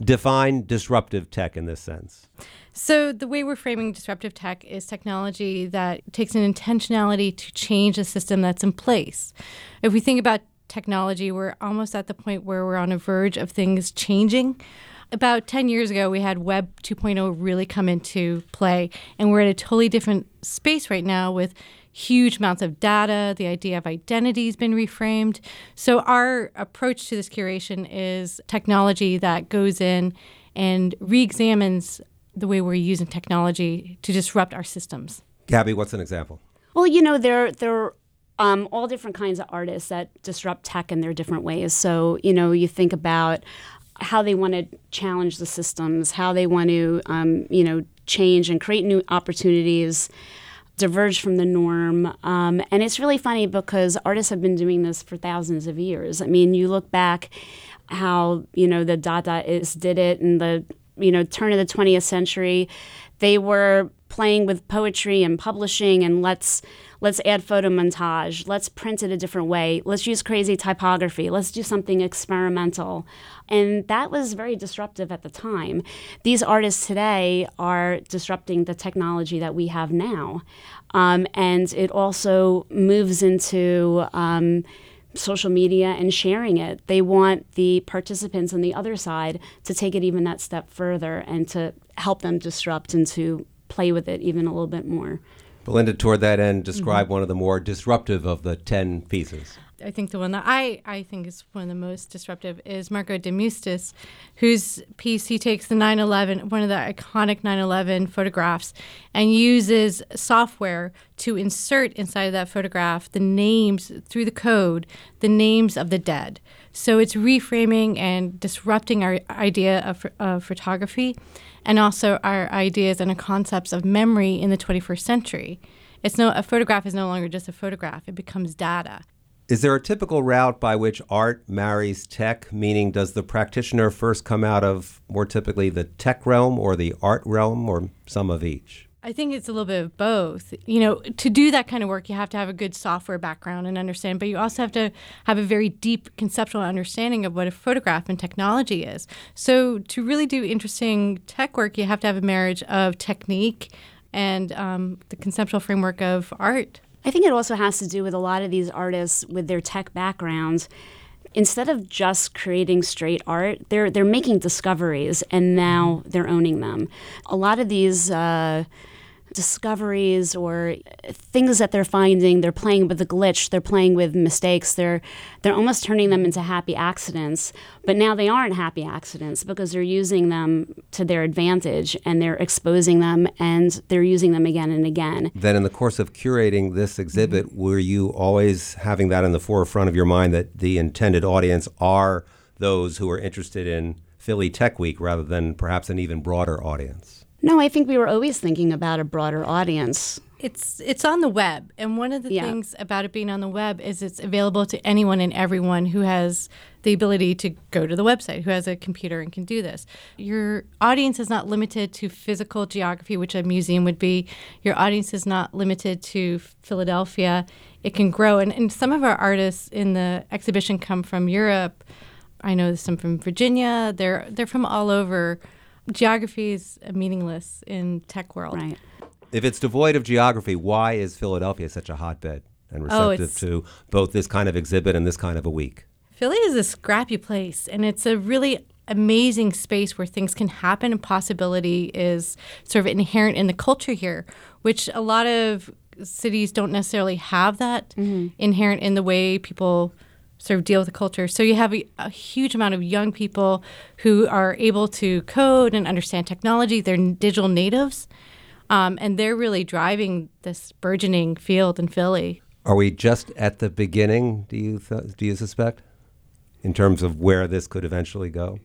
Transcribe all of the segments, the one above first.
Define disruptive tech in this sense. So the way we're framing disruptive tech is technology that takes an intentionality to change a system that's in place. If we think about technology, we're almost at the point where we're on a verge of things changing. About 10 years ago, we had Web 2.0 really come into play, and we're at a totally different space right now with huge amounts of data. The idea of identity has been reframed. So our approach to this curation is technology that goes in and re-examines the way we're using technology to disrupt our systems. Gabby, what's an example? Well, there are all different kinds of artists that disrupt tech in their different ways. So, you think about how they want to challenge the systems, how they want to, change and create new opportunities, diverge from the norm. And it's really funny because artists have been doing this for thousands of years. I mean, you look back how, the Dadaists did it in the, turn of the 20th century. They were playing with poetry and publishing and let's add photo montage. Let's print it a different way. Let's use crazy typography. Let's do something experimental. And that was very disruptive at the time. These artists today are disrupting the technology that we have now. And it also moves into social media and sharing it. They want the participants on the other side to take it even that step further and to help them disrupt and to play with it even a little bit more. Belinda, toward that end, describe one of the more disruptive of the 10 pieces. I think the one that I think is one of the most disruptive is Marco de Mustis, whose piece, he takes the 9/11, one of the iconic 9/11 photographs, and uses software to insert inside of that photograph the names, through the code, the names of the dead. So it's reframing and disrupting our idea of photography and also our ideas and our concepts of memory in the 21st century. A photograph is no longer just a photograph. It becomes data. Is there a typical route by which art marries tech? Meaning, does the practitioner first come out of more typically the tech realm or the art realm or some of each? I think it's a little bit of both. To do that kind of work, you have to have a good software background and understand, but you also have to have a very deep conceptual understanding of what a photograph and technology is. So to really do interesting tech work, you have to have a marriage of technique and the conceptual framework of art. I think it also has to do with a lot of these artists with their tech backgrounds. Instead of just creating straight art, they're making discoveries, and now they're owning them. A lot of these discoveries or things that they're finding, they're playing with the glitch, they're playing with mistakes, they're almost turning them into happy accidents. But now they aren't happy accidents because they're using them to their advantage and they're exposing them and they're using them again and again. Then in the course of curating this exhibit, were you always having that in the forefront of your mind that the intended audience are those who are interested in Philly Tech Week rather than perhaps an even broader audience? No, I think we were always thinking about a broader audience. It's on the web, and one of the things about it being on the web is it's available to anyone and everyone who has the ability to go to the website, who has a computer and can do this. Your audience is not limited to physical geography, which a museum would be. Your audience is not limited to Philadelphia. It can grow, and some of our artists in the exhibition come from Europe. I know some from Virginia. They're from all over. Geography is meaningless in tech world. Right. If it's devoid of geography, why is Philadelphia such a hotbed and receptive to both this kind of exhibit and this kind of a week? Philly is a scrappy place, and it's a really amazing space where things can happen, and possibility is sort of inherent in the culture here, which a lot of cities don't necessarily have that inherent in the way people sort of deal with the culture. So you have a huge amount of young people who are able to code and understand technology. They're digital natives, and they're really driving this burgeoning field in Philly. Are we just at the beginning, do you suspect, in terms of where this could eventually go?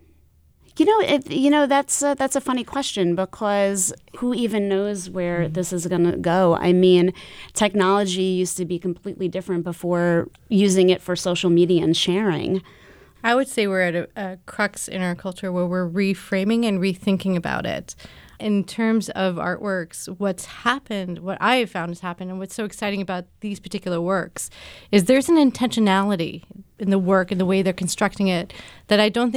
That's a funny question because who even knows where this is going to go? I mean, technology used to be completely different before using it for social media and sharing. I would say we're at a crux in our culture where we're reframing and rethinking about it. In terms of artworks, what I have found has happened, and what's so exciting about these particular works is there's an intentionality in the work and the way they're constructing it that I don't think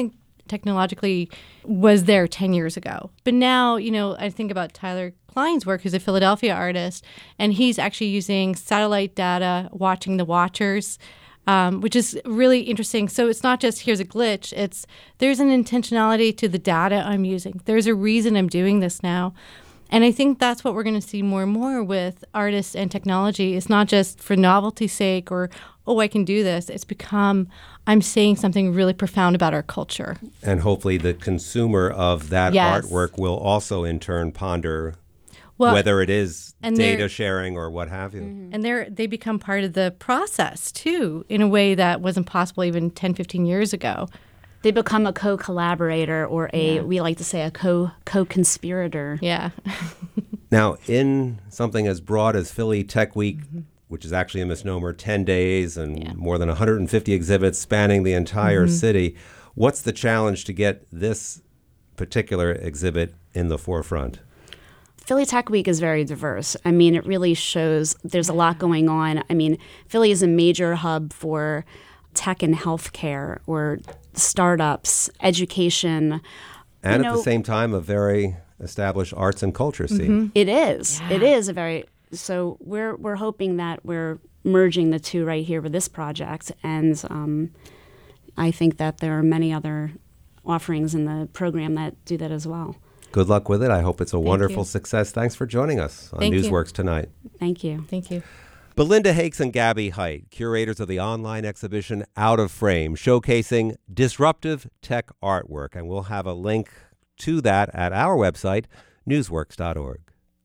technologically was there 10 years ago. But now, I think about Tyler Klein's work, who's a Philadelphia artist, and he's actually using satellite data, watching the watchers, which is really interesting. So it's not just here's a glitch. There's an intentionality to the data I'm using. There's a reason I'm doing this now. And I think that's what we're going to see more and more with artists and technology. It's not just for novelty's sake or, oh, I can do this. It's become, I'm saying something really profound about our culture. And hopefully the consumer of that Yes. artwork will also in turn ponder Well, whether it is and data sharing or what have you. And they become part of the process, too, in a way that wasn't possible even 10, 15 years ago. They become a co-collaborator or we like to say a co-conspirator. Yeah. Now, in something as broad as Philly Tech Week, which is actually a misnomer, 10 days and more than 150 exhibits spanning the entire city, what's the challenge to get this particular exhibit in the forefront? Philly Tech Week is very diverse. I mean, it really shows there's a lot going on. I mean, Philly is a major hub for tech and healthcare or startups, education. And at the same time, a very established arts and culture scene. It is. Yeah. It is a very. So we're hoping that we're merging the two right here with this project, and I think that there are many other offerings in the program that do that as well. Good luck with it. I hope it's a wonderful success. Thanks for joining us on Newsworks tonight. Thank you. Thank you. Belinda Hakes and Gabby Height, curators of the online exhibition Out of Frame, showcasing disruptive tech artwork. And we'll have a link to that at our website, newsworks.org.